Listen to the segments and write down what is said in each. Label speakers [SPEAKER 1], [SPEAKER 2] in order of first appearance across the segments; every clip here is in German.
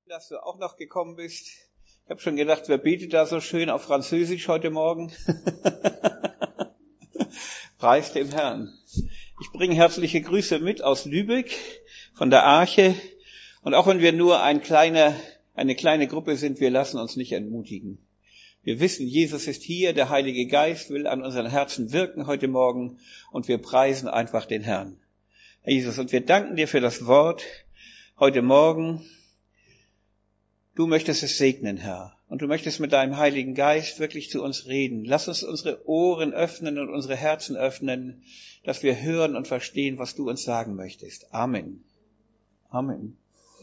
[SPEAKER 1] Dass du auch noch gekommen bist. Ich habe schon gedacht, wer betet da so schön auf Französisch heute Morgen? Preis dem Herrn. Ich bringe herzliche Grüße mit aus Lübeck von der Arche. Und auch wenn wir nur eine kleine Gruppe sind, wir lassen uns nicht entmutigen. Wir wissen, Jesus ist hier, der Heilige Geist will an unseren Herzen wirken heute Morgen und wir preisen einfach den Herrn. Herr Jesus, und wir danken dir für das Wort heute Morgen. Du möchtest es segnen, Herr, und du möchtest mit deinem Heiligen Geist wirklich zu uns reden. Lass uns unsere Ohren öffnen und unsere Herzen öffnen, dass wir hören und verstehen, was du uns sagen möchtest. Amen. Amen.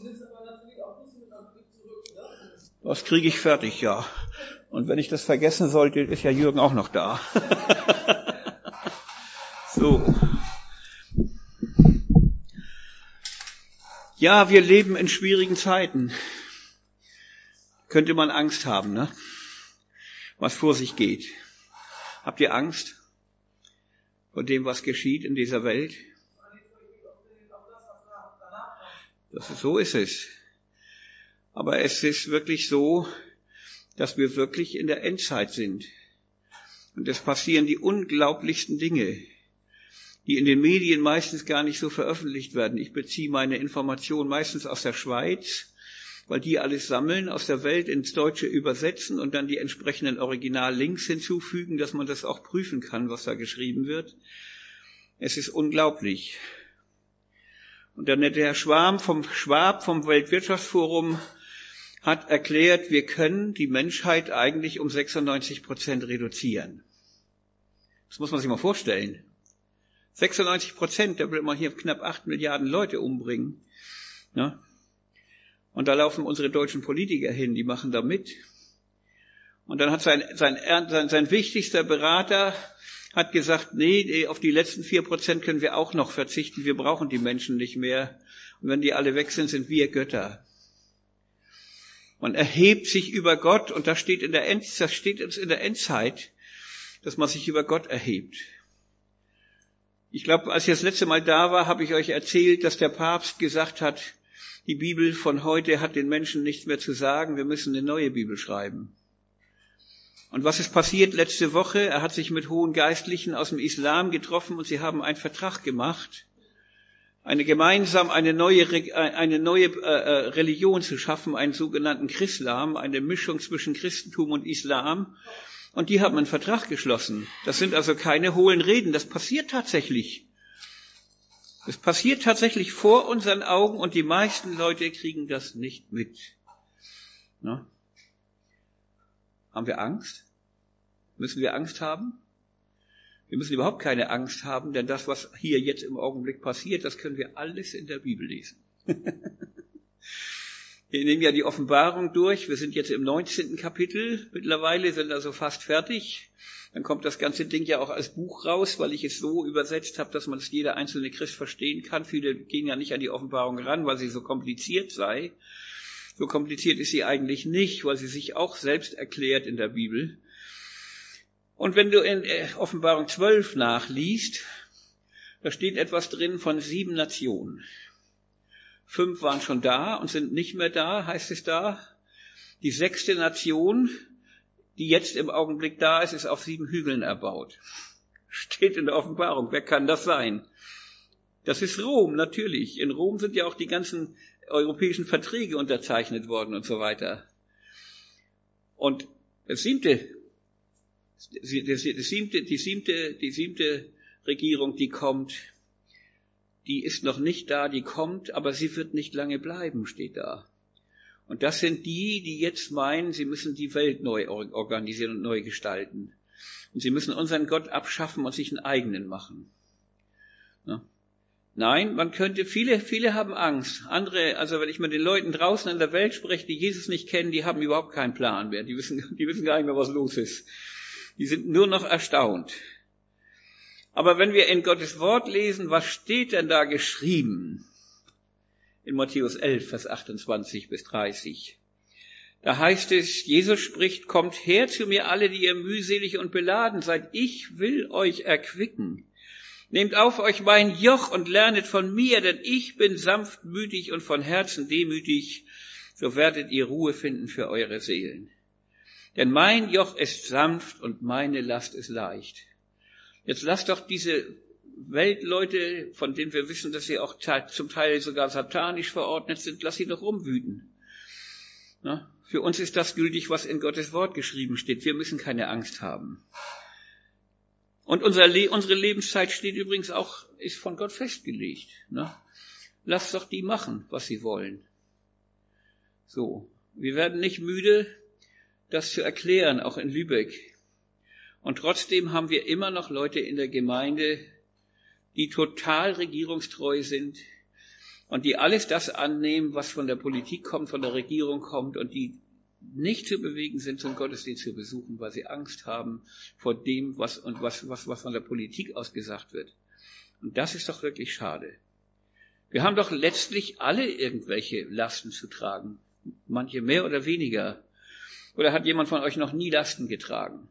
[SPEAKER 1] Das kriege ich fertig, ja. Und wenn ich das vergessen sollte, ist ja Jürgen auch noch da. So. Ja, wir leben in schwierigen Zeiten. Könnte man Angst haben, ne? Was vor sich geht. Habt ihr Angst vor dem, was geschieht in dieser Welt? So ist es. Aber es ist wirklich so, dass wir wirklich in der Endzeit sind. Und es passieren die unglaublichsten Dinge, die in den Medien meistens gar nicht so veröffentlicht werden. Ich beziehe meine Informationen meistens aus der Schweiz, weil die alles sammeln, aus der Welt ins Deutsche übersetzen und dann die entsprechenden Originallinks hinzufügen, dass man das auch prüfen kann, was da geschrieben wird. Es ist unglaublich. Und dann der Herr Schwab vom Weltwirtschaftsforum hat erklärt, wir können die Menschheit eigentlich um 96% reduzieren. Das muss man sich mal vorstellen. 96%, da will man hier knapp 8 Milliarden Leute umbringen. Ja? Und da laufen unsere deutschen Politiker hin, die machen da mit. Und dann hat sein wichtigster Berater hat gesagt, nee, auf die letzten 4% können wir auch noch verzichten, wir brauchen die Menschen nicht mehr. Und wenn die alle weg sind, sind wir Götter. Man erhebt sich über Gott und das steht uns in der Endzeit, dass man sich über Gott erhebt. Ich glaube, als ich das letzte Mal da war, habe ich euch erzählt, dass der Papst gesagt hat, die Bibel von heute hat den Menschen nichts mehr zu sagen, wir müssen eine neue Bibel schreiben. Und was ist passiert letzte Woche? Er hat sich mit hohen Geistlichen aus dem Islam getroffen und sie haben einen Vertrag gemacht, eine neue Religion zu schaffen, einen sogenannten Chrislam, eine Mischung zwischen Christentum und Islam. Und die haben einen Vertrag geschlossen. Das sind also keine hohlen Reden, das passiert tatsächlich. Es passiert tatsächlich vor unseren Augen und die meisten Leute kriegen das nicht mit. Na? Haben wir Angst? Müssen wir Angst haben? Wir müssen überhaupt keine Angst haben, denn das, was hier jetzt im Augenblick passiert, das können wir alles in der Bibel lesen. Wir nehmen ja die Offenbarung durch. Wir sind jetzt im 19. Kapitel. Mittlerweile sind also fast fertig. Dann kommt das ganze Ding ja auch als Buch raus, weil ich es so übersetzt habe, dass man es jeder einzelne Christ verstehen kann. Viele gehen ja nicht an die Offenbarung ran, weil sie so kompliziert sei. So kompliziert ist sie eigentlich nicht, weil sie sich auch selbst erklärt in der Bibel. Und wenn du in Offenbarung 12 nachliest, da steht etwas drin von 7 Nationen. 5 waren schon da und sind nicht mehr da, heißt es da. Die 6. Nation, die jetzt im Augenblick da ist, ist auf 7 Hügeln erbaut. Steht in der Offenbarung. Wer kann das sein? Das ist Rom, natürlich. In Rom sind ja auch die ganzen europäischen Verträge unterzeichnet worden und so weiter. Und die siebte Regierung, die kommt, die ist noch nicht da, die kommt, aber sie wird nicht lange bleiben, steht da. Und das sind die jetzt meinen, sie müssen die Welt neu organisieren und neu gestalten. Und sie müssen unseren Gott abschaffen und sich einen eigenen machen. Ja. Nein, man könnte, viele haben Angst. Andere, also wenn ich mit den Leuten draußen in der Welt spreche, die Jesus nicht kennen, die haben überhaupt keinen Plan mehr. Die wissen gar nicht mehr, was los ist. Die sind nur noch erstaunt. Aber wenn wir in Gottes Wort lesen, was steht denn da geschrieben? In Matthäus 11, Vers 28 bis 30. Da heißt es, Jesus spricht, kommt her zu mir alle, die ihr mühselig und beladen seid. Ich will euch erquicken. Nehmt auf euch mein Joch und lernet von mir, denn ich bin sanftmütig und von Herzen demütig. so werdet ihr Ruhe finden für eure Seelen. Denn mein Joch ist sanft und meine Last ist leicht. Jetzt lasst doch diese Weltleute, von denen wir wissen, dass sie auch zum Teil sogar satanisch verordnet sind, lasst sie doch rumwüten. Na, für uns ist das gültig, was in Gottes Wort geschrieben steht. Wir müssen keine Angst haben. Und unsere Lebenszeit steht übrigens auch, ist von Gott festgelegt. Ne? Lasst doch die machen, was sie wollen. So, wir werden nicht müde, das zu erklären, auch in Lübeck. Und trotzdem haben wir immer noch Leute in der Gemeinde, die total regierungstreu sind und die alles das annehmen, was von der Politik kommt, von der Regierung kommt und die nicht zu bewegen sind, zum Gottesdienst zu besuchen, weil sie Angst haben vor dem, was von der Politik aus gesagt wird. Und das ist doch wirklich schade. Wir haben doch letztlich alle irgendwelche Lasten zu tragen. Manche mehr oder weniger. Oder hat jemand von euch noch nie Lasten getragen?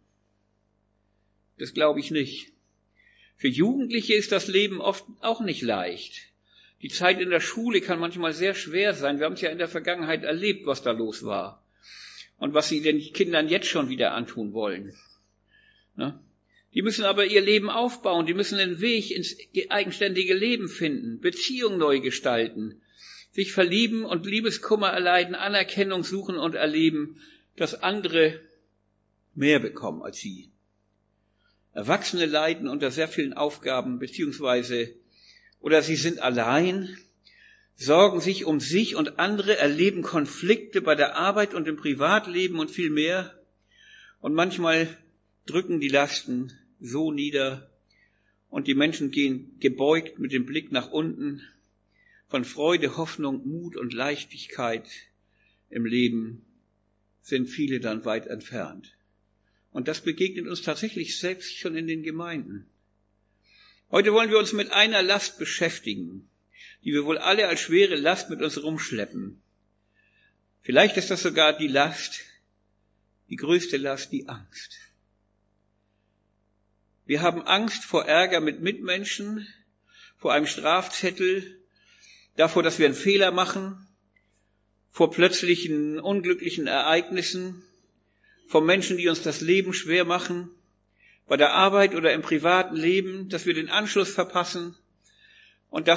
[SPEAKER 1] Das glaube ich nicht. Für Jugendliche ist das Leben oft auch nicht leicht. Die Zeit in der Schule kann manchmal sehr schwer sein. Wir haben es ja in der Vergangenheit erlebt, was da los war. Und was sie den Kindern jetzt schon wieder antun wollen. Ne? Die müssen aber ihr Leben aufbauen. Die müssen den Weg ins eigenständige Leben finden, Beziehungen neu gestalten, sich verlieben und Liebeskummer erleiden, Anerkennung suchen und erleben, dass andere mehr bekommen als sie. Erwachsene leiden unter sehr vielen Aufgaben, oder sie sind allein, sorgen sich um sich und andere, erleben Konflikte bei der Arbeit und im Privatleben und viel mehr. Und manchmal drücken die Lasten so nieder und die Menschen gehen gebeugt mit dem Blick nach unten. Von Freude, Hoffnung, Mut und Leichtigkeit im Leben sind viele dann weit entfernt. Und das begegnet uns tatsächlich selbst schon in den Gemeinden. Heute wollen wir uns mit einer Last beschäftigen, die wir wohl alle als schwere Last mit uns rumschleppen. Vielleicht ist das sogar die größte Last, die Angst. Wir haben Angst vor Ärger mit Mitmenschen, vor einem Strafzettel, davor, dass wir einen Fehler machen, vor plötzlichen unglücklichen Ereignissen, vor Menschen, die uns das Leben schwer machen, bei der Arbeit oder im privaten Leben, dass wir den Anschluss verpassen und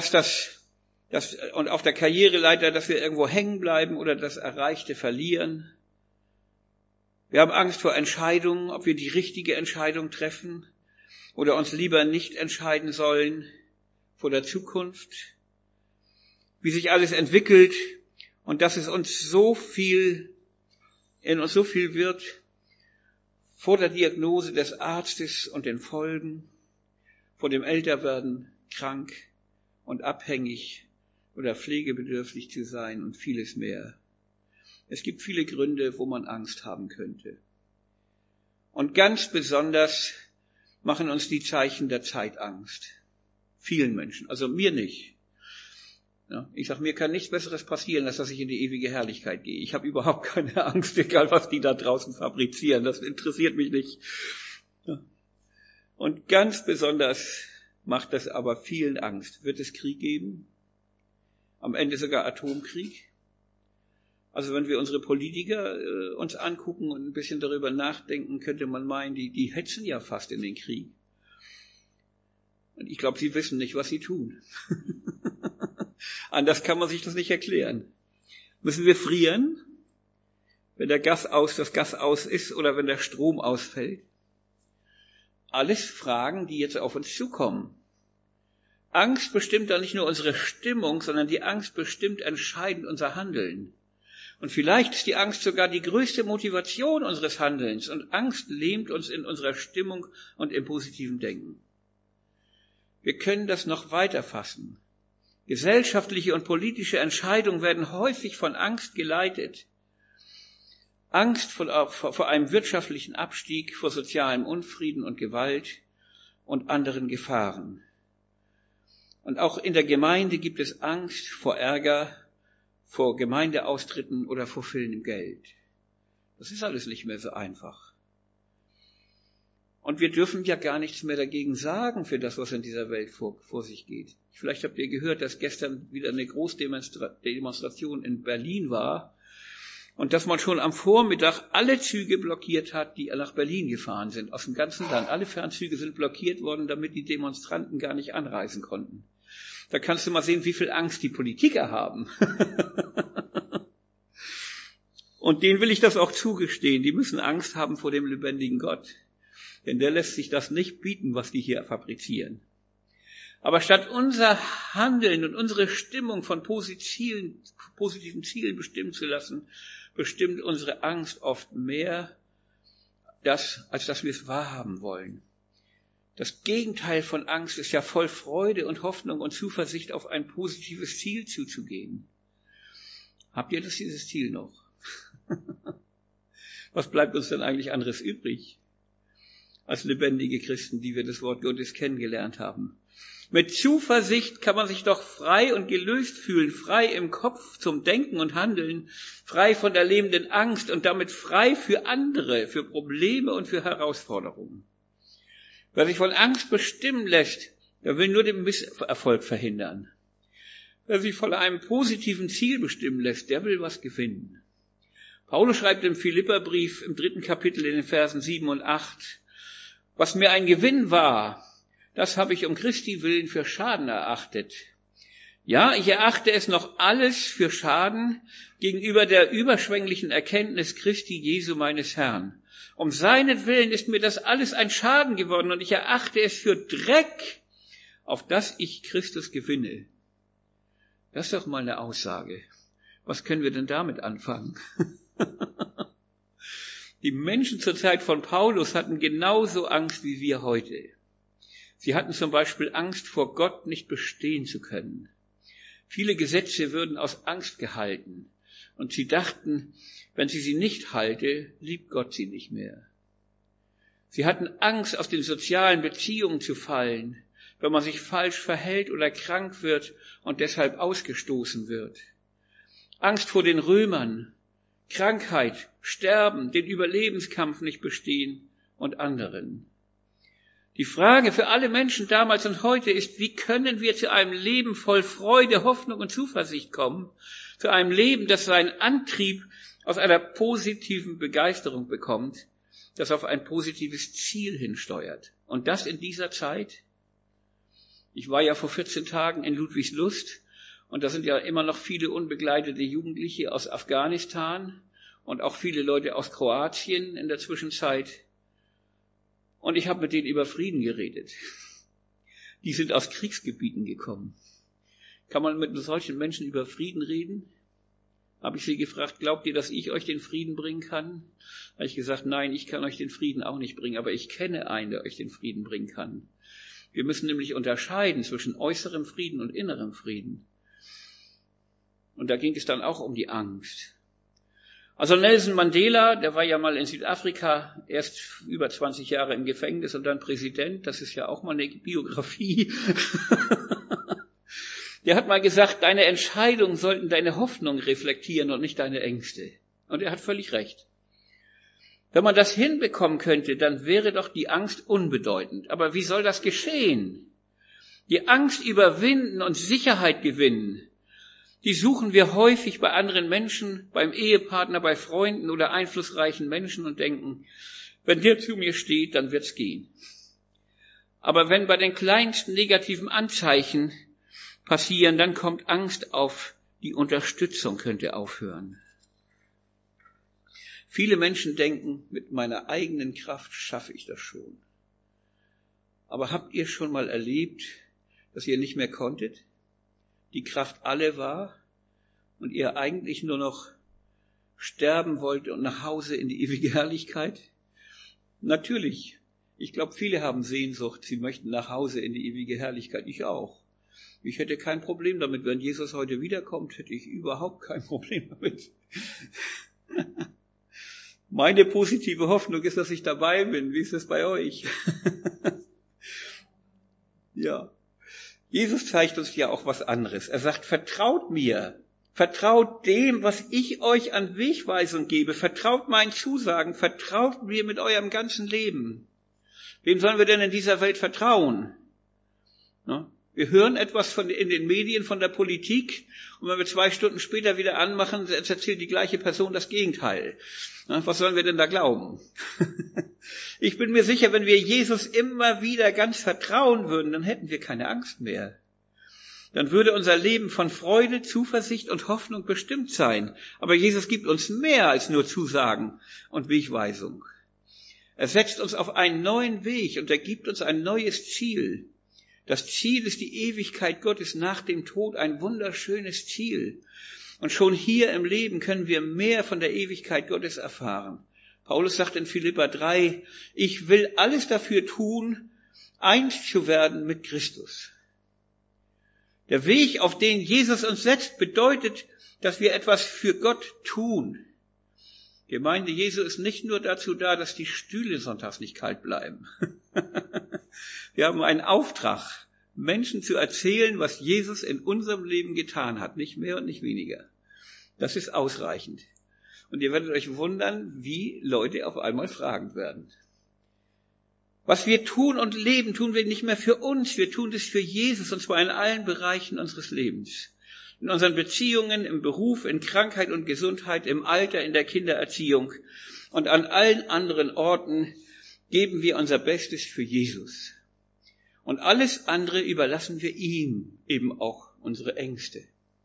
[SPEAKER 1] und auf der Karriereleiter, dass wir irgendwo hängen bleiben oder das Erreichte verlieren. Wir haben Angst vor Entscheidungen, ob wir die richtige Entscheidung treffen oder uns lieber nicht entscheiden sollen, vor der Zukunft, wie sich alles entwickelt und dass es in uns so viel wird, vor der Diagnose des Arztes und den Folgen, vor dem Älterwerden, krank und abhängig oder pflegebedürftig zu sein und vieles mehr. Es gibt viele Gründe, wo man Angst haben könnte. Und ganz besonders machen uns die Zeichen der Zeit Angst. Vielen Menschen, also mir nicht. Ja, ich sage, mir kann nichts Besseres passieren, als dass ich in die ewige Herrlichkeit gehe. Ich habe überhaupt keine Angst, egal was die da draußen fabrizieren. Das interessiert mich nicht. Ja. Und ganz besonders macht das aber vielen Angst. Wird es Krieg geben? Am Ende sogar Atomkrieg? Also wenn wir unsere Politiker uns angucken und ein bisschen darüber nachdenken, könnte man meinen, die hetzen ja fast in den Krieg. Und ich glaube, sie wissen nicht, was sie tun. Anders kann man sich das nicht erklären. Müssen wir frieren, wenn das Gas aus ist oder wenn der Strom ausfällt? Alles Fragen, die jetzt auf uns zukommen. Angst bestimmt da nicht nur unsere Stimmung, sondern die Angst bestimmt entscheidend unser Handeln. Und vielleicht ist die Angst sogar die größte Motivation unseres Handelns. Und Angst lähmt uns in unserer Stimmung und im positiven Denken. Wir können das noch weiter fassen. Gesellschaftliche und politische Entscheidungen werden häufig von Angst geleitet. Angst vor einem wirtschaftlichen Abstieg, vor sozialem Unfrieden und Gewalt und anderen Gefahren. Und auch in der Gemeinde gibt es Angst vor Ärger, vor Gemeindeaustritten oder vor fehlendem Geld. Das ist alles nicht mehr so einfach. Und wir dürfen ja gar nichts mehr dagegen sagen für das, was in dieser Welt vor sich geht. Vielleicht habt ihr gehört, dass gestern wieder eine Großdemonstration in Berlin war. Und dass man schon am Vormittag alle Züge blockiert hat, die nach Berlin gefahren sind, aus dem ganzen Land. Alle Fernzüge sind blockiert worden, damit die Demonstranten gar nicht anreisen konnten. Da kannst du mal sehen, wie viel Angst die Politiker haben. Und denen will ich das auch zugestehen. Die müssen Angst haben vor dem lebendigen Gott. Denn der lässt sich das nicht bieten, was die hier fabrizieren. Aber statt unser Handeln und unsere Stimmung von positiven Zielen bestimmen zu lassen, bestimmt unsere Angst oft mehr, als dass wir es wahrhaben wollen. Das Gegenteil von Angst ist ja voll Freude und Hoffnung und Zuversicht, auf ein positives Ziel zuzugehen. Habt ihr dieses Ziel noch? Was bleibt uns denn eigentlich anderes übrig, als lebendige Christen, die wir das Wort Gottes kennengelernt haben? Mit Zuversicht kann man sich doch frei und gelöst fühlen, frei im Kopf zum Denken und Handeln, frei von der lebenden Angst und damit frei für andere, für Probleme und für Herausforderungen. Wer sich von Angst bestimmen lässt, der will nur den Misserfolg verhindern. Wer sich von einem positiven Ziel bestimmen lässt, der will was gewinnen. Paulus schreibt im Philipperbrief im 3. Kapitel in den Versen 7 und 8, was mir ein Gewinn war, das habe ich um Christi willen für Schaden erachtet. Ja, ich erachte es noch alles für Schaden gegenüber der überschwänglichen Erkenntnis Christi Jesu meines Herrn. Um seinetwillen ist mir das alles ein Schaden geworden und ich erachte es für Dreck, auf das ich Christus gewinne. Das ist doch mal eine Aussage. Was können wir denn damit anfangen? Die Menschen zur Zeit von Paulus hatten genauso Angst wie wir heute. Sie hatten zum Beispiel Angst, vor Gott nicht bestehen zu können. Viele Gesetze würden aus Angst gehalten. Und sie dachten, wenn sie nicht halte, liebt Gott sie nicht mehr. Sie hatten Angst, aus den sozialen Beziehungen zu fallen, wenn man sich falsch verhält oder krank wird und deshalb ausgestoßen wird. Angst vor den Römern, Krankheit, Sterben, den Überlebenskampf nicht bestehen und anderen. Die Frage für alle Menschen damals und heute ist, wie können wir zu einem Leben voll Freude, Hoffnung und Zuversicht kommen, zu einem Leben, das seinen Antrieb aus einer positiven Begeisterung bekommt, das auf ein positives Ziel hinsteuert. Und das in dieser Zeit? Ich war ja vor 14 Tagen in Ludwigslust und da sind ja immer noch viele unbegleitete Jugendliche aus Afghanistan und auch viele Leute aus Kroatien in der Zwischenzeit. Und ich habe mit denen über Frieden geredet. Die sind aus Kriegsgebieten gekommen. Kann man mit solchen Menschen über Frieden reden? Habe ich sie gefragt, glaubt ihr, dass ich euch den Frieden bringen kann? Habe ich gesagt, nein, ich kann euch den Frieden auch nicht bringen, aber ich kenne einen, der euch den Frieden bringen kann. Wir müssen nämlich unterscheiden zwischen äußerem Frieden und innerem Frieden. Und da ging es dann auch um die Angst. Also Nelson Mandela, der war ja mal in Südafrika, erst über 20 Jahre im Gefängnis und dann Präsident, das ist ja auch mal eine Biografie. Der hat mal gesagt, deine Entscheidungen sollten deine Hoffnung reflektieren und nicht deine Ängste. Und er hat völlig recht. Wenn man das hinbekommen könnte, dann wäre doch die Angst unbedeutend. Aber wie soll das geschehen? Die Angst überwinden und Sicherheit gewinnen, die suchen wir häufig bei anderen Menschen, beim Ehepartner, bei Freunden oder einflussreichen Menschen und denken, wenn der zu mir steht, dann wird's gehen. Aber wenn bei den kleinsten negativen Anzeichen passieren, dann kommt Angst auf, die Unterstützung könnte aufhören. Viele Menschen denken, mit meiner eigenen Kraft schaffe ich das schon. Aber habt ihr schon mal erlebt, dass ihr nicht mehr konntet? Die Kraft alle war und ihr eigentlich nur noch sterben wollt und nach Hause in die ewige Herrlichkeit? Natürlich. Ich glaube, viele haben Sehnsucht. Sie möchten nach Hause in die ewige Herrlichkeit. Ich auch. Ich hätte kein Problem damit. Wenn Jesus heute wiederkommt, hätte ich überhaupt kein Problem damit. Meine positive Hoffnung ist, dass ich dabei bin. Wie ist es bei euch? Ja. Jesus zeigt uns ja auch was anderes. Er sagt, vertraut mir. Vertraut dem, was ich euch an Wegweisung gebe. Vertraut meinen Zusagen. Vertraut mir mit eurem ganzen Leben. Wem sollen wir denn in dieser Welt vertrauen? Wir hören etwas in den Medien von der Politik und wenn wir 2 Stunden später wieder anmachen, erzählt die gleiche Person das Gegenteil. Was sollen wir denn da glauben? Ich bin mir sicher, wenn wir Jesus immer wieder ganz vertrauen würden, dann hätten wir keine Angst mehr. Dann würde unser Leben von Freude, Zuversicht und Hoffnung bestimmt sein. Aber Jesus gibt uns mehr als nur Zusagen und Wegweisung. Er setzt uns auf einen neuen Weg und er gibt uns ein neues Ziel. Das Ziel ist die Ewigkeit Gottes nach dem Tod, ein wunderschönes Ziel. Und schon hier im Leben können wir mehr von der Ewigkeit Gottes erfahren. Paulus sagt in Philipper 3, ich will alles dafür tun, eins zu werden mit Christus. Der Weg, auf den Jesus uns setzt, bedeutet, dass wir etwas für Gott tun. Die Gemeinde Jesu ist nicht nur dazu da, dass die Stühle sonntags nicht kalt bleiben. Wir haben einen Auftrag, Menschen zu erzählen, was Jesus in unserem Leben getan hat, nicht mehr und nicht weniger. Das ist ausreichend. Und ihr werdet euch wundern, wie Leute auf einmal fragend werden. Was wir tun und leben, tun wir nicht mehr für uns, wir tun das für Jesus, und zwar in allen Bereichen unseres Lebens. In unseren Beziehungen, im Beruf, in Krankheit und Gesundheit, im Alter, in der Kindererziehung und an allen anderen Orten geben wir unser Bestes für Jesus. Und alles andere überlassen wir ihm, eben auch unsere Ängste.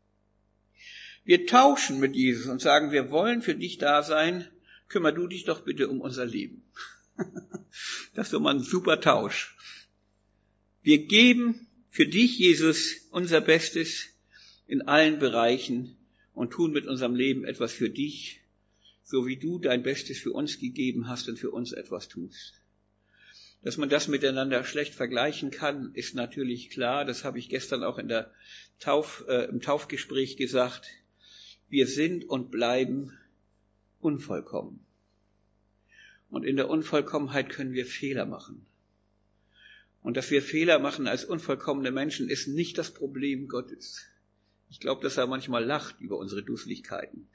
[SPEAKER 1] Wir tauschen mit Jesus und sagen, wir wollen für dich da sein, kümmer du dich doch bitte um unser Leben. Das ist doch mal ein super Tausch. Wir geben für dich, Jesus, unser Bestes in allen Bereichen und tun mit unserem Leben etwas für dich, so wie du dein Bestes für uns gegeben hast und für uns etwas tust. Dass man das miteinander schlecht vergleichen kann, ist natürlich klar. Das habe ich gestern auch im Taufgespräch gesagt. Wir sind und bleiben unvollkommen. Und in der Unvollkommenheit können wir Fehler machen. Und dass wir Fehler machen als unvollkommene Menschen, ist nicht das Problem Gottes. Ich glaube, dass er manchmal lacht über unsere Dusseligkeiten.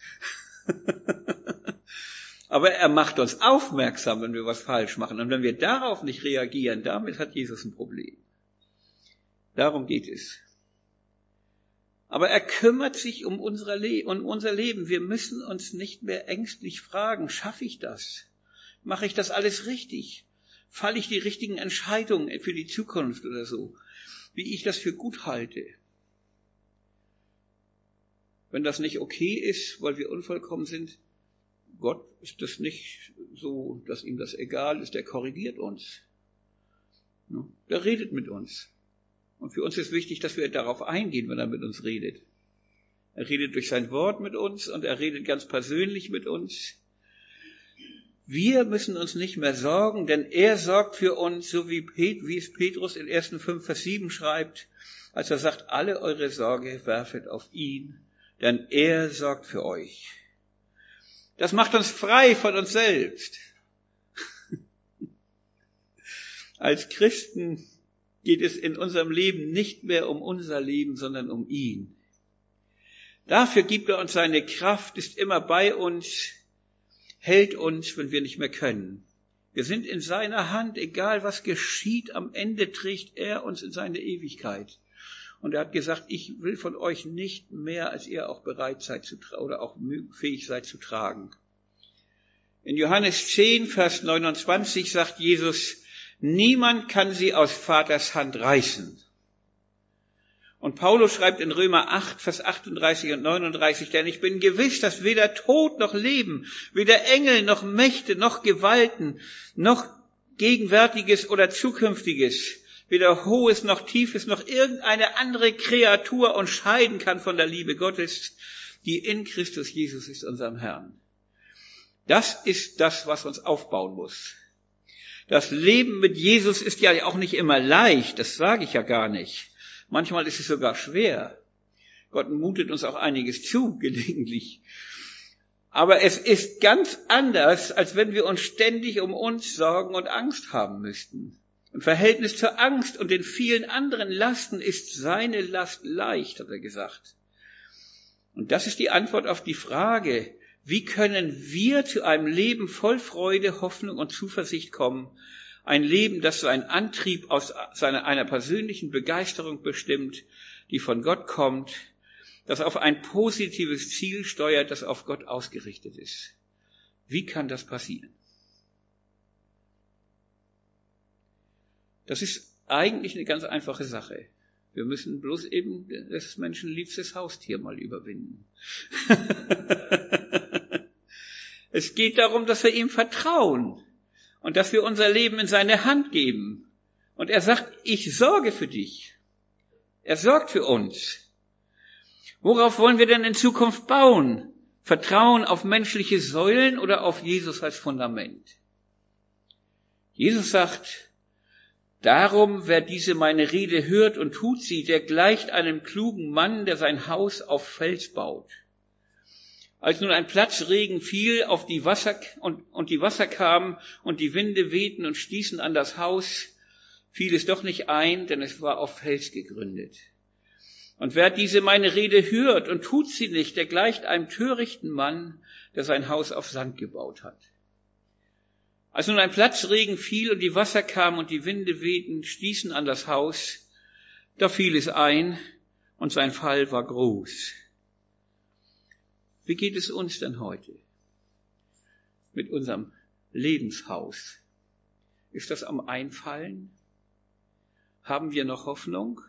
[SPEAKER 1] Aber er macht uns aufmerksam, wenn wir was falsch machen. Und wenn wir darauf nicht reagieren, damit hat Jesus ein Problem. Darum geht es. Aber er kümmert sich um unser Leben. Wir müssen uns nicht mehr ängstlich fragen, schaffe ich das? Mache ich das alles richtig? Falle ich die richtigen Entscheidungen für die Zukunft oder so? Wie ich das für gut halte? Wenn das nicht okay ist, weil wir unvollkommen sind, Gott ist das nicht so, dass ihm das egal ist, der korrigiert uns. Der redet mit uns. Und für uns ist wichtig, dass wir darauf eingehen, wenn er mit uns redet. Er redet durch sein Wort mit uns und er redet ganz persönlich mit uns. Wir müssen uns nicht mehr sorgen, denn er sorgt für uns, so wie es Petrus in 1. 5, Vers 7 schreibt, als er sagt, alle eure Sorge werfet auf ihn, denn er sorgt für euch. Das macht uns frei von uns selbst. Als Christen geht es in unserem Leben nicht mehr um unser Leben, sondern um ihn. Dafür gibt er uns seine Kraft, ist immer bei uns, hält uns, wenn wir nicht mehr können. Wir sind in seiner Hand, egal was geschieht, am Ende trägt er uns in seine Ewigkeit. Und er hat gesagt, ich will von euch nicht mehr, als ihr auch bereit seid zu oder auch fähig seid zu tragen. In Johannes 10, Vers 29 sagt Jesus, niemand kann sie aus Vaters Hand reißen. Und Paulus schreibt in Römer 8, Vers 38 und 39, denn ich bin gewiss, dass weder Tod noch Leben, weder Engel noch Mächte noch Gewalten, noch Gegenwärtiges oder Zukünftiges, weder Hohes noch Tiefes noch irgendeine andere Kreatur uns scheiden kann von der Liebe Gottes, die in Christus Jesus ist, unserem Herrn. Das ist das, was uns aufbauen muss. Das Leben mit Jesus ist ja auch nicht immer leicht, das sage ich ja gar nicht. Manchmal ist es sogar schwer. Gott mutet uns auch einiges zu, gelegentlich. Aber es ist ganz anders, als wenn wir uns ständig um uns sorgen und Angst haben müssten. Im Verhältnis zur Angst und den vielen anderen Lasten ist seine Last leicht, hat er gesagt. Und das ist die Antwort auf die Frage, wie können wir zu einem Leben voll Freude, Hoffnung und Zuversicht kommen, Ein Leben, das so einen Antrieb aus einer persönlichen Begeisterung bestimmt, die von Gott kommt, das auf ein positives Ziel steuert, das auf Gott ausgerichtet ist. Wie kann das passieren? Das ist eigentlich eine ganz einfache Sache. Wir müssen bloß eben das menschenliebstes Haustier mal überwinden. Es geht darum, dass wir ihm vertrauen und dass wir unser Leben in seine Hand geben. Und er sagt, ich sorge für dich. Er sorgt für uns. Worauf wollen wir denn in Zukunft bauen? Vertrauen auf menschliche Säulen oder auf Jesus als Fundament? Jesus sagt, darum, wer diese meine Rede hört und tut sie, der gleicht einem klugen Mann, der sein Haus auf Fels baut. Als nun ein Platzregen fiel auf die Wasser und die Wasser kamen und die Winde wehten und stießen an das Haus, fiel es doch nicht ein, denn es war auf Fels gegründet. Und wer diese meine Rede hört und tut sie nicht, der gleicht einem törichten Mann, der sein Haus auf Sand gebaut hat. Als nun ein Platzregen fiel und die Wasser kamen und die Winde wehten, stießen an das Haus, da fiel es ein und sein Fall war groß. Wie geht es uns denn heute mit unserem Lebenshaus? Ist das am Einfallen? Haben wir noch Hoffnung?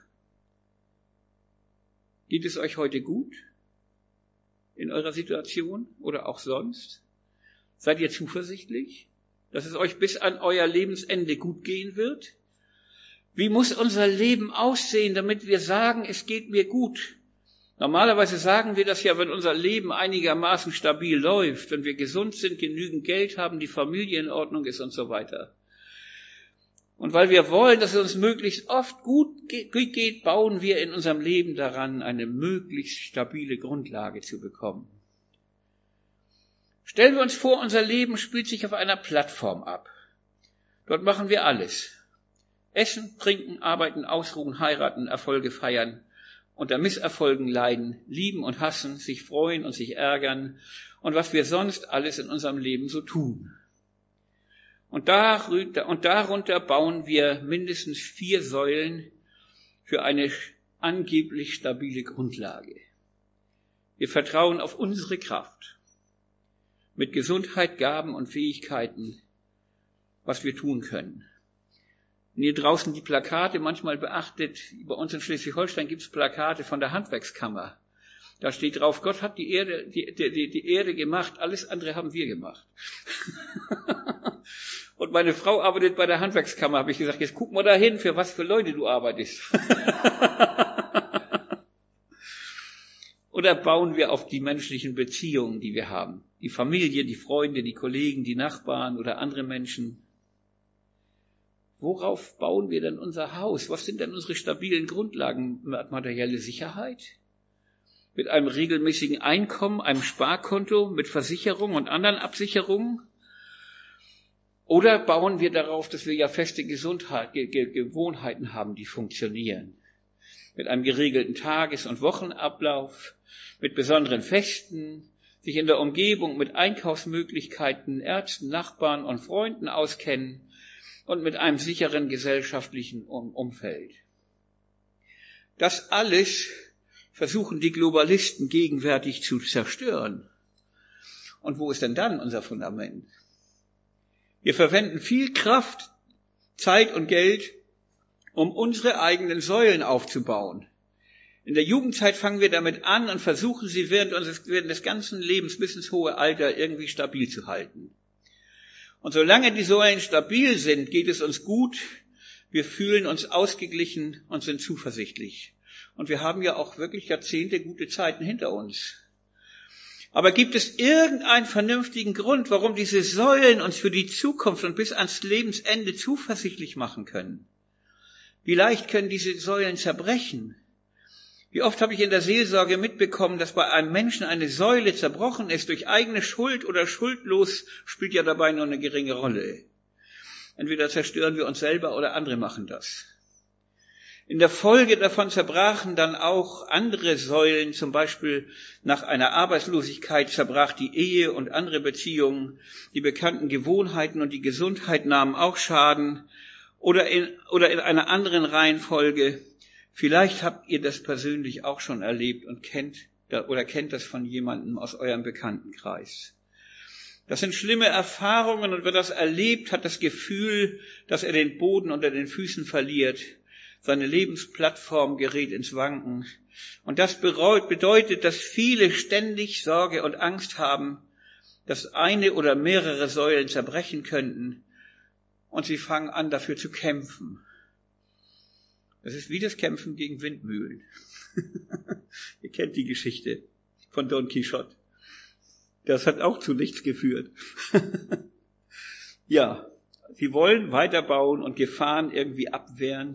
[SPEAKER 1] Geht es euch heute gut in eurer Situation oder auch sonst? Seid ihr zuversichtlich, dass es euch bis an euer Lebensende gut gehen wird? Wie muss unser Leben aussehen, damit wir sagen, es geht mir gut? Normalerweise sagen wir das ja, wenn unser Leben einigermaßen stabil läuft, wenn wir gesund sind, genügend Geld haben, die Familie in Ordnung ist und so weiter. Und weil wir wollen, dass es uns möglichst oft gut geht, bauen wir in unserem Leben daran, eine möglichst stabile Grundlage zu bekommen. Stellen wir uns vor, unser Leben spielt sich auf einer Plattform ab. Dort machen wir alles. Essen, trinken, arbeiten, ausruhen, heiraten, Erfolge feiern, unter Misserfolgen leiden, lieben und hassen, sich freuen und sich ärgern und was wir sonst alles in unserem Leben so tun. Und darunter bauen wir mindestens 4 Säulen für eine angeblich stabile Grundlage. Wir vertrauen auf unsere Kraft, mit Gesundheit, Gaben und Fähigkeiten, was wir tun können. Wenn ihr draußen die Plakate manchmal beachtet, bei uns in Schleswig-Holstein gibt es Plakate von der Handwerkskammer. Da steht drauf, Gott hat die Erde gemacht, alles andere haben wir gemacht. Und meine Frau arbeitet bei der Handwerkskammer, habe ich gesagt, jetzt guck mal dahin, für was für Leute du arbeitest. Oder bauen wir auf die menschlichen Beziehungen, die wir haben? Die Familie, die Freunde, die Kollegen, die Nachbarn oder andere Menschen. Worauf bauen wir denn unser Haus? Was sind denn unsere stabilen Grundlagen? Materielle Sicherheit? Mit einem regelmäßigen Einkommen, einem Sparkonto, mit Versicherung und anderen Absicherungen? Oder bauen wir darauf, dass wir ja feste Gewohnheiten haben, die funktionieren? Mit einem geregelten Tages- und Wochenablauf, mit besonderen Festen, sich in der Umgebung mit Einkaufsmöglichkeiten, Ärzten, Nachbarn und Freunden auskennen und mit einem sicheren gesellschaftlichen Umfeld. Das alles versuchen die Globalisten gegenwärtig zu zerstören. Und wo ist denn dann unser Fundament? Wir verwenden viel Kraft, Zeit und Geld, um unsere eigenen Säulen aufzubauen. In der Jugendzeit fangen wir damit an und versuchen sie während des ganzen Lebens bis ins hohe Alter irgendwie stabil zu halten. Und solange die Säulen stabil sind, geht es uns gut, wir fühlen uns ausgeglichen und sind zuversichtlich. Und wir haben ja auch wirklich Jahrzehnte gute Zeiten hinter uns. Aber gibt es irgendeinen vernünftigen Grund, warum diese Säulen uns für die Zukunft und bis ans Lebensende zuversichtlich machen können? Wie leicht können diese Säulen zerbrechen? Wie oft habe ich in der Seelsorge mitbekommen, dass bei einem Menschen eine Säule zerbrochen ist durch eigene Schuld oder schuldlos, spielt ja dabei nur eine geringe Rolle. Entweder zerstören wir uns selber oder andere machen das. In der Folge davon zerbrachen dann auch andere Säulen, zum Beispiel nach einer Arbeitslosigkeit zerbrach die Ehe und andere Beziehungen, die bekannten Gewohnheiten und die Gesundheit nahmen auch Schaden oder in einer anderen Reihenfolge. Vielleicht habt ihr das persönlich auch schon erlebt und kennt das von jemandem aus eurem Bekanntenkreis. Das sind schlimme Erfahrungen und wer das erlebt, hat das Gefühl, dass er den Boden unter den Füßen verliert. Seine Lebensplattform gerät ins Wanken. Und das bedeutet, dass viele ständig Sorge und Angst haben, dass eine oder mehrere Säulen zerbrechen könnten. Und sie fangen an, dafür zu kämpfen. Das ist wie das Kämpfen gegen Windmühlen. Ihr kennt die Geschichte von Don Quixote. Das hat auch zu nichts geführt. Ja, sie wollen weiterbauen und Gefahren irgendwie abwehren.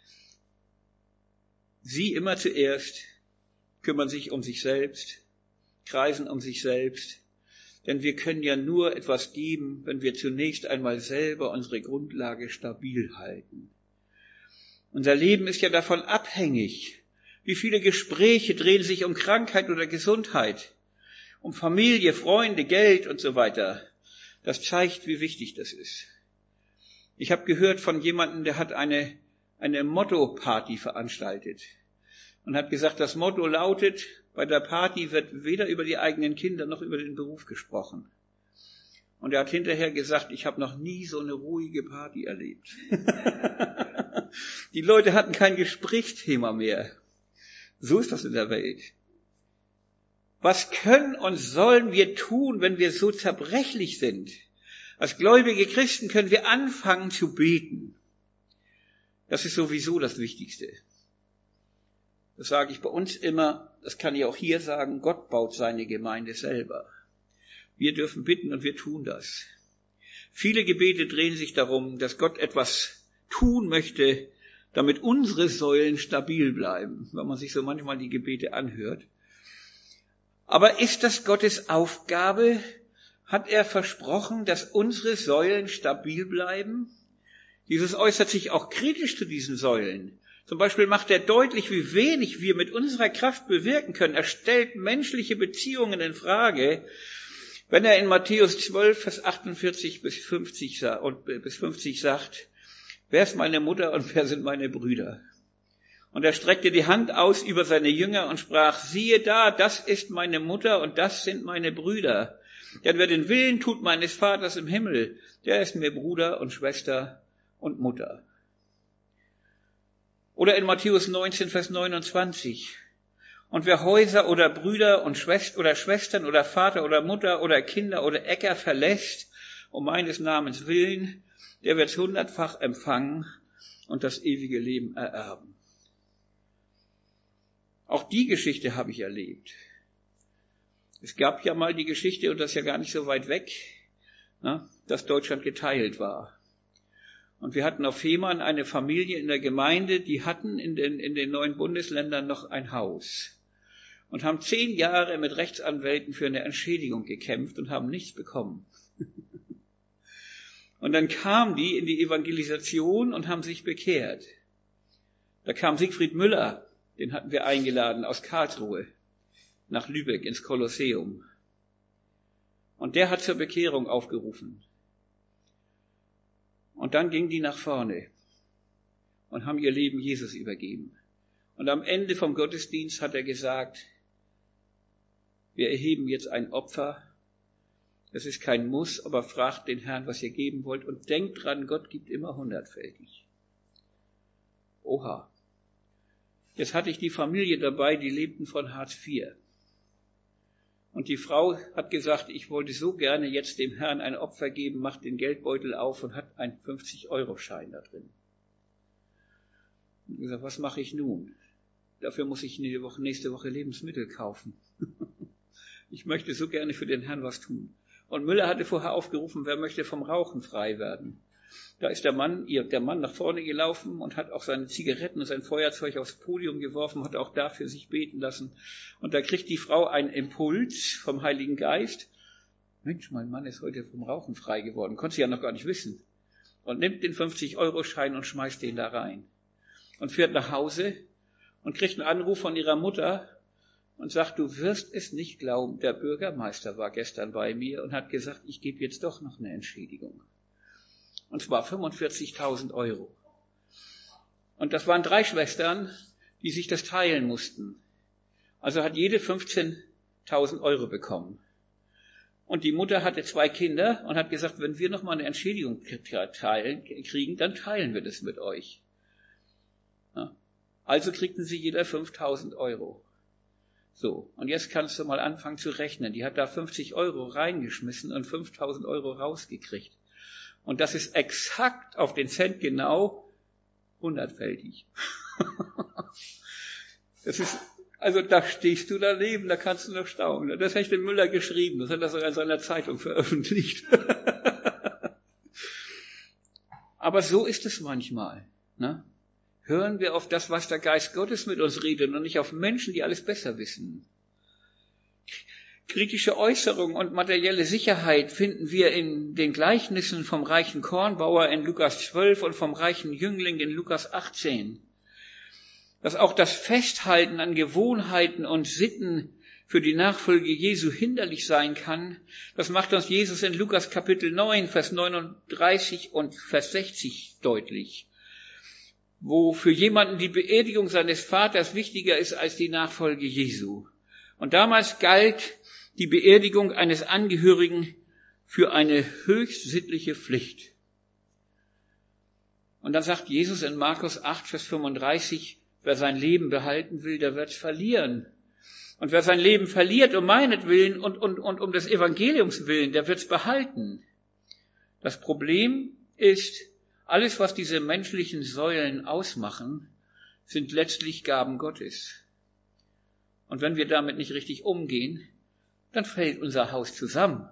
[SPEAKER 1] Sie immer zuerst kümmern sich um sich selbst, kreisen um sich selbst. Denn wir können ja nur etwas geben, wenn wir zunächst einmal selber unsere Grundlage stabil halten. Unser Leben ist ja davon abhängig. Wie viele Gespräche drehen sich um Krankheit oder Gesundheit, um Familie, Freunde, Geld und so weiter. Das zeigt, wie wichtig das ist. Ich habe gehört von jemandem, der hat eine Motto-Party veranstaltet und hat gesagt, das Motto lautet, bei der Party wird weder über die eigenen Kinder noch über den Beruf gesprochen. Und er hat hinterher gesagt, ich habe noch nie so eine ruhige Party erlebt. Die Leute hatten kein Gesprächsthema mehr. So ist das in der Welt. Was können und sollen wir tun, wenn wir so zerbrechlich sind? Als gläubige Christen können wir anfangen zu beten. Das ist sowieso das Wichtigste. Das sage ich bei uns immer, das kann ich auch hier sagen, Gott baut seine Gemeinde selber. Wir dürfen bitten und wir tun das. Viele Gebete drehen sich darum, dass Gott etwas tun möchte, damit unsere Säulen stabil bleiben, wenn man sich so manchmal die Gebete anhört. Aber ist das Gottes Aufgabe? Hat er versprochen, dass unsere Säulen stabil bleiben? Jesus äußert sich auch kritisch zu diesen Säulen. Zum Beispiel macht er deutlich, wie wenig wir mit unserer Kraft bewirken können. Er stellt menschliche Beziehungen in Frage, wenn er in Matthäus 12, Vers 48 bis 50 sagt, wer ist meine Mutter und wer sind meine Brüder? Und er streckte die Hand aus über seine Jünger und sprach, siehe da, das ist meine Mutter und das sind meine Brüder. Denn wer den Willen tut meines Vaters im Himmel, der ist mir Bruder und Schwester und Mutter. Oder in Matthäus 19, Vers 29. Und wer Häuser oder Brüder und Schwestern oder Vater oder Mutter oder Kinder oder Äcker verlässt, um meines Namens willen, der wird 100-fach empfangen und das ewige Leben ererben. Auch die Geschichte habe ich erlebt. Es gab ja mal die Geschichte, und das ist ja gar nicht so weit weg, dass Deutschland geteilt war. Und wir hatten auf Fehmarn eine Familie in der Gemeinde, die hatten in den 9 Bundesländern noch ein Haus und haben 10 Jahre mit Rechtsanwälten für eine Entschädigung gekämpft und haben nichts bekommen. Und dann kamen die in die Evangelisation und haben sich bekehrt. Da kam Siegfried Müller, den hatten wir eingeladen aus Karlsruhe nach Lübeck ins Kolosseum. Und der hat zur Bekehrung aufgerufen. Und dann gingen die nach vorne und haben ihr Leben Jesus übergeben. Und am Ende vom Gottesdienst hat er gesagt, wir erheben jetzt ein Opfer. Das ist kein Muss, aber fragt den Herrn, was ihr geben wollt. Und denkt dran, Gott gibt immer 100-fältig. Oha. Jetzt hatte ich die Familie dabei, die lebten von Hartz IV. Und die Frau hat gesagt, ich wollte so gerne jetzt dem Herrn ein Opfer geben, macht den Geldbeutel auf und hat einen 50-Euro-Schein da drin. Und gesagt, was mache ich nun? Dafür muss ich nächste Woche Lebensmittel kaufen. Ich möchte so gerne für den Herrn was tun. Und Müller hatte vorher aufgerufen, wer möchte vom Rauchen frei werden. Da ist der Mann nach vorne gelaufen und hat auch seine Zigaretten und sein Feuerzeug aufs Podium geworfen, hat auch dafür sich beten lassen. Und da kriegt die Frau einen Impuls vom Heiligen Geist. Mensch, mein Mann ist heute vom Rauchen frei geworden. Konnte sie ja noch gar nicht wissen. Und nimmt den 50-Euro-Schein und schmeißt den da rein. und fährt nach Hause und kriegt einen Anruf von ihrer Mutter und sagt, du wirst es nicht glauben, der Bürgermeister war gestern bei mir und hat gesagt, ich gebe jetzt doch noch eine Entschädigung. Und zwar 45.000 €. Und das waren 3 Schwestern, die sich das teilen mussten. Also hat jede 15.000 € bekommen. Und die Mutter hatte 2 Kinder und hat gesagt, wenn wir noch mal eine Entschädigung kriegen, dann teilen wir das mit euch. Ja. Also kriegten sie jeder 5.000 €. So, und jetzt kannst du mal anfangen zu rechnen. Die hat da 50 € reingeschmissen und 5.000 € rausgekriegt. Und das ist exakt auf den Cent genau 100-fältig. Das ist, also da stehst du daneben, da kannst du noch staunen. Das hat der Müller geschrieben, das hat er sogar in seiner Zeitung veröffentlicht. Aber so ist es manchmal, ne? Hören wir auf das, was der Geist Gottes mit uns redet und nicht auf Menschen, die alles besser wissen. Kritische Äußerung und materielle Sicherheit finden wir in den Gleichnissen vom reichen Kornbauer in Lukas 12 und vom reichen Jüngling in Lukas 18. Dass auch das Festhalten an Gewohnheiten und Sitten für die Nachfolge Jesu hinderlich sein kann, das macht uns Jesus in Lukas Kapitel 9, Vers 39 und Vers 60 deutlich. Wo für jemanden die Beerdigung seines Vaters wichtiger ist als die Nachfolge Jesu. Und damals galt die Beerdigung eines Angehörigen für eine höchst sittliche Pflicht. Und dann sagt Jesus in Markus 8, Vers 35, wer sein Leben behalten will, der wird es verlieren. Und wer sein Leben verliert um meinetwillen und um des Evangeliums willen, der wird es behalten. Das Problem ist, alles, was diese menschlichen Säulen ausmachen, sind letztlich Gaben Gottes. Und wenn wir damit nicht richtig umgehen, dann fällt unser Haus zusammen.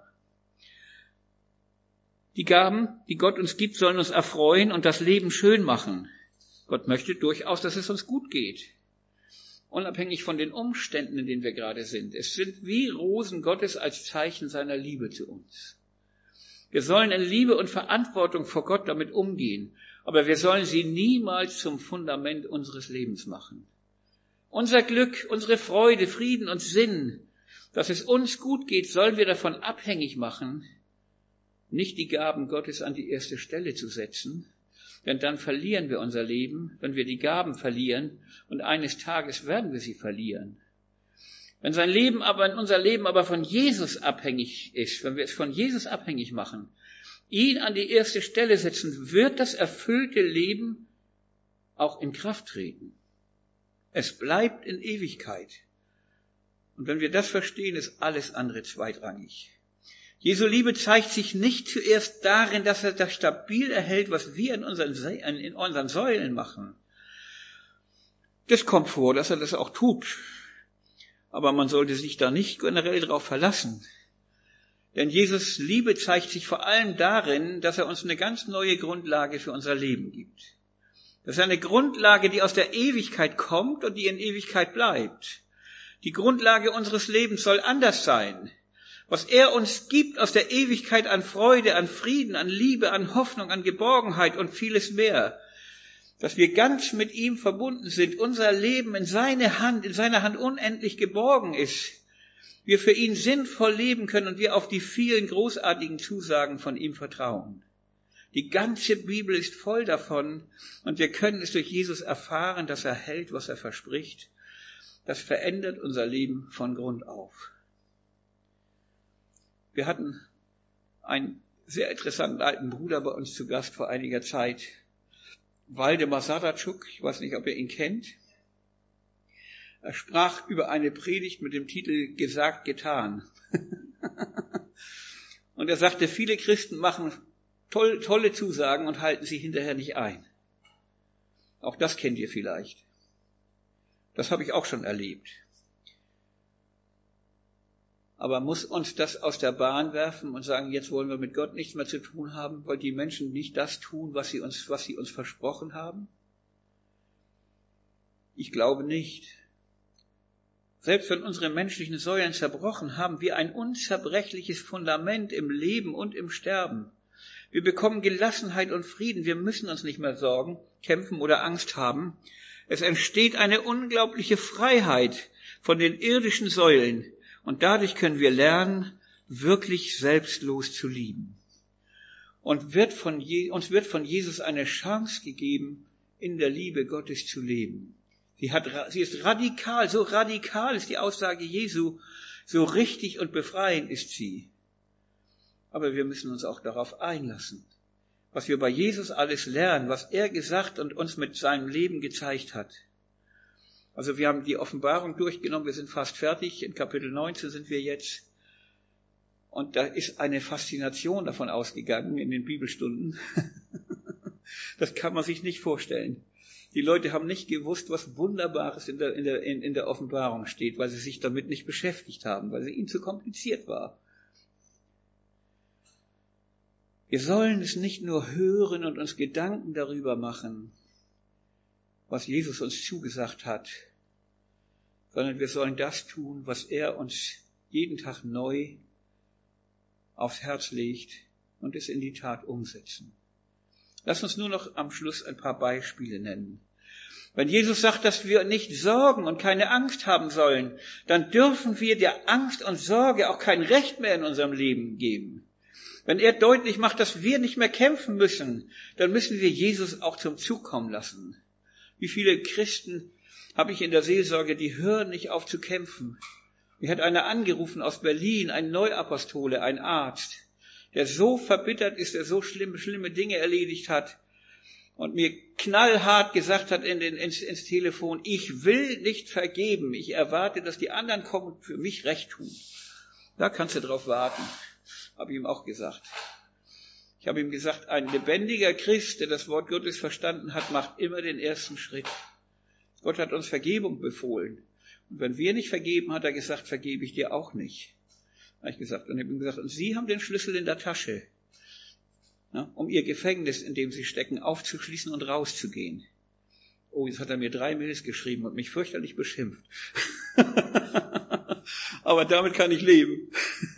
[SPEAKER 1] Die Gaben, die Gott uns gibt, sollen uns erfreuen und das Leben schön machen. Gott möchte durchaus, dass es uns gut geht. Unabhängig von den Umständen, in denen wir gerade sind. Es sind wie Rosen Gottes als Zeichen seiner Liebe zu uns. Wir sollen in Liebe und Verantwortung vor Gott damit umgehen, aber wir sollen sie niemals zum Fundament unseres Lebens machen. Unser Glück, unsere Freude, Frieden und Sinn, dass es uns gut geht, sollen wir davon abhängig machen, nicht die Gaben Gottes an die erste Stelle zu setzen, denn dann verlieren wir unser Leben, wenn wir die Gaben verlieren, und eines Tages werden wir sie verlieren. Wenn unser Leben aber von Jesus abhängig ist, wenn wir es von Jesus abhängig machen, ihn an die erste Stelle setzen, wird das erfüllte Leben auch in Kraft treten. Es bleibt in Ewigkeit. Und wenn wir das verstehen, ist alles andere zweitrangig. Jesu Liebe zeigt sich nicht zuerst darin, dass er das stabil erhält, was wir in unseren Säulen machen. Das kommt vor, dass er das auch tut. Aber man sollte sich da nicht generell darauf verlassen. Denn Jesus' Liebe zeigt sich vor allem darin, dass er uns eine ganz neue Grundlage für unser Leben gibt. Das ist eine Grundlage, die aus der Ewigkeit kommt und die in Ewigkeit bleibt. Die Grundlage unseres Lebens soll anders sein. Was er uns gibt aus der Ewigkeit an Freude, an Frieden, an Liebe, an Hoffnung, an Geborgenheit und vieles mehr. Dass wir ganz mit ihm verbunden sind, unser Leben in seiner Hand unendlich geborgen ist. Wir für ihn sinnvoll leben können und wir auf die vielen großartigen Zusagen von ihm vertrauen. Die ganze Bibel ist voll davon und wir können es durch Jesus erfahren, dass er hält, was er verspricht. Das verändert unser Leben von Grund auf. Wir hatten einen sehr interessanten alten Bruder bei uns zu Gast vor einiger Zeit, Waldemar Sadatschuk, ich weiß nicht, ob ihr ihn kennt. Er sprach über eine Predigt mit dem Titel Gesagt, getan. Und er sagte, viele Christen machen tolle Zusagen und halten sie hinterher nicht ein. Auch das kennt ihr vielleicht. Das habe ich auch schon erlebt. Aber muss uns das aus der Bahn werfen und sagen, jetzt wollen wir mit Gott nichts mehr zu tun haben, weil die Menschen nicht das tun, was sie uns versprochen haben? Ich glaube nicht. Selbst wenn unsere menschlichen Säulen zerbrochen, haben wir ein unzerbrechliches Fundament im Leben und im Sterben. Wir bekommen Gelassenheit und Frieden. Wir müssen uns nicht mehr sorgen, kämpfen oder Angst haben. Es entsteht eine unglaubliche Freiheit von den irdischen Säulen. Und dadurch können wir lernen, wirklich selbstlos zu lieben. Und uns wird von Jesus eine Chance gegeben, in der Liebe Gottes zu leben. Sie ist radikal, so radikal ist die Aussage Jesu, so richtig und befreiend ist sie. Aber wir müssen uns auch darauf einlassen, was wir bei Jesus alles lernen, was er gesagt und uns mit seinem Leben gezeigt hat. Also wir haben die Offenbarung durchgenommen, wir sind fast fertig, in Kapitel 19 sind wir jetzt. Und da ist eine Faszination davon ausgegangen in den Bibelstunden. Das kann man sich nicht vorstellen. Die Leute haben nicht gewusst, was Wunderbares in der Offenbarung steht, weil sie sich damit nicht beschäftigt haben, weil sie ihnen zu kompliziert war. Wir sollen es nicht nur hören und uns Gedanken darüber machen, was Jesus uns zugesagt hat, sondern wir sollen das tun, was er uns jeden Tag neu aufs Herz legt und es in die Tat umsetzen. Lass uns nur noch am Schluss ein paar Beispiele nennen. Wenn Jesus sagt, dass wir nicht sorgen und keine Angst haben sollen, dann dürfen wir der Angst und Sorge auch kein Recht mehr in unserem Leben geben. Wenn er deutlich macht, dass wir nicht mehr kämpfen müssen, dann müssen wir Jesus auch zum Zug kommen lassen. Wie viele Christen habe ich in der Seelsorge, die hören nicht auf zu kämpfen. Mir hat einer angerufen aus Berlin, ein Neuapostole, ein Arzt, der so verbittert ist, der so schlimme Dinge erledigt hat und mir knallhart gesagt hat ins Telefon, ich will nicht vergeben, ich erwarte, dass die anderen kommen und für mich Recht tun. Da kannst du drauf warten, habe ich ihm auch gesagt. Ich habe ihm gesagt, ein lebendiger Christ, der das Wort Gottes verstanden hat, macht immer den ersten Schritt. Gott hat uns Vergebung befohlen. Und wenn wir nicht vergeben, hat er gesagt, vergebe ich dir auch nicht. Habe ich gesagt. Und ich habe ihm gesagt, und Sie haben den Schlüssel in der Tasche, um Ihr Gefängnis, in dem Sie stecken, aufzuschließen und rauszugehen. Oh, jetzt hat er mir 3 Mails geschrieben und mich fürchterlich beschimpft. Aber damit kann ich leben.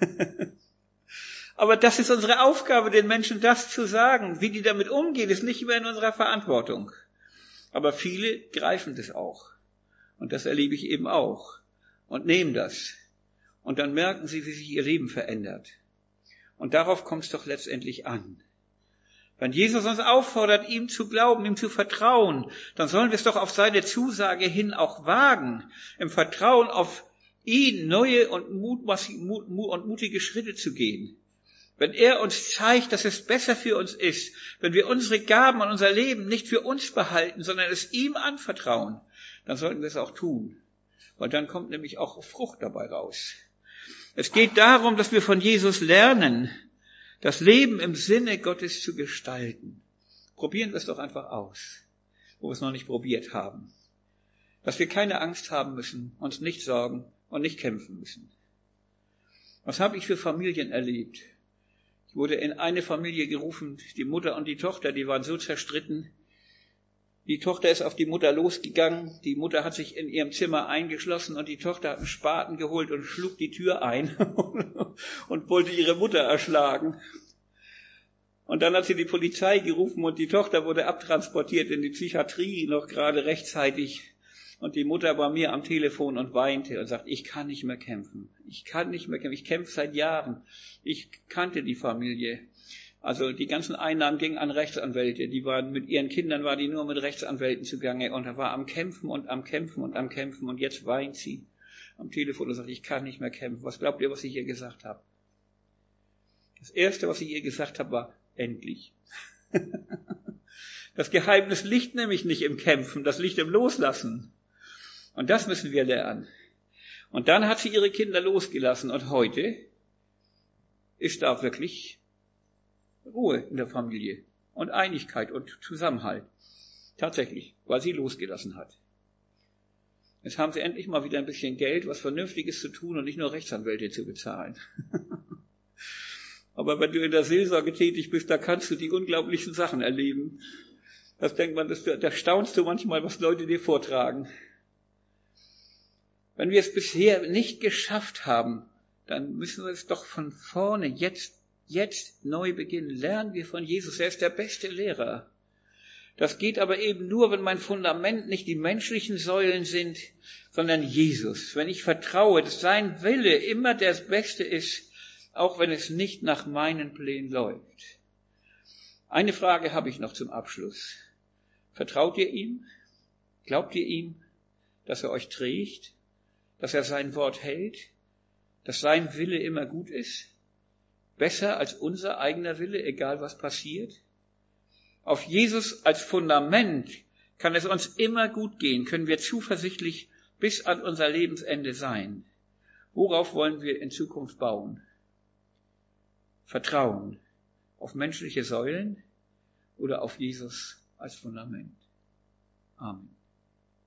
[SPEAKER 1] Aber das ist unsere Aufgabe, den Menschen das zu sagen. Wie die damit umgehen, ist nicht mehr in unserer Verantwortung. Aber viele greifen das auch. Und das erlebe ich eben auch. Und nehmen das. Und dann merken sie, wie sich ihr Leben verändert. Und darauf kommt es doch letztendlich an. Wenn Jesus uns auffordert, ihm zu glauben, ihm zu vertrauen, dann sollen wir es doch auf seine Zusage hin auch wagen, im Vertrauen auf ihn neue und mutige Schritte zu gehen. Wenn er uns zeigt, dass es besser für uns ist, wenn wir unsere Gaben und unser Leben nicht für uns behalten, sondern es ihm anvertrauen, dann sollten wir es auch tun. Weil dann kommt nämlich auch Frucht dabei raus. Es geht darum, dass wir von Jesus lernen, das Leben im Sinne Gottes zu gestalten. Probieren wir es doch einfach aus, wo wir es noch nicht probiert haben. Dass wir keine Angst haben müssen, uns nicht sorgen und nicht kämpfen müssen. Was habe ich für Familien erlebt? Ich wurde in eine Familie gerufen, die Mutter und die Tochter, die waren so zerstritten. Die Tochter ist auf die Mutter losgegangen, die Mutter hat sich in ihrem Zimmer eingeschlossen und die Tochter hat einen Spaten geholt und schlug die Tür ein und wollte ihre Mutter erschlagen. Und dann hat sie die Polizei gerufen und die Tochter wurde abtransportiert in die Psychiatrie, noch gerade rechtzeitig. Und die Mutter war mir am Telefon und weinte und sagt, ich kann nicht mehr kämpfen. Ich kämpfe seit Jahren. Ich kannte die Familie. Also die ganzen Einnahmen gingen an Rechtsanwälte. Die waren mit ihren Kindern, war die nur mit Rechtsanwälten zugange und er war am Kämpfen und am Kämpfen und am Kämpfen und jetzt weint sie am Telefon und sagt, ich kann nicht mehr kämpfen. Was glaubt ihr, was ich ihr gesagt habe? Das Erste, was ich ihr gesagt habe, war, endlich. Das Geheimnis liegt nämlich nicht im Kämpfen, das liegt im Loslassen. Und das müssen wir lernen. Und dann hat sie ihre Kinder losgelassen und heute ist da wirklich Ruhe in der Familie und Einigkeit und Zusammenhalt. Tatsächlich, weil sie losgelassen hat. Jetzt haben sie endlich mal wieder ein bisschen Geld, was Vernünftiges zu tun und nicht nur Rechtsanwälte zu bezahlen. Aber wenn du in der Seelsorge tätig bist, da kannst du die unglaublichsten Sachen erleben. Das denkt man, da staunst du manchmal, was Leute dir vortragen. Wenn wir es bisher nicht geschafft haben, dann müssen wir es doch von vorne jetzt Jetzt neu beginnen. Lernen wir von Jesus. Er ist der beste Lehrer. Das geht aber eben nur, wenn mein Fundament nicht die menschlichen Säulen sind, sondern Jesus. Wenn ich vertraue, dass sein Wille immer das Beste ist, auch wenn es nicht nach meinen Plänen läuft. Eine Frage habe ich noch zum Abschluss. Vertraut ihr ihm? Glaubt ihr ihm, dass er euch trägt? Dass er sein Wort hält? Dass sein Wille immer gut ist? Besser als unser eigener Wille, egal was passiert? Auf Jesus als Fundament kann es uns immer gut gehen, können wir zuversichtlich bis an unser Lebensende sein. Worauf wollen wir in Zukunft bauen? Vertrauen auf menschliche Säulen oder auf Jesus als Fundament? Amen.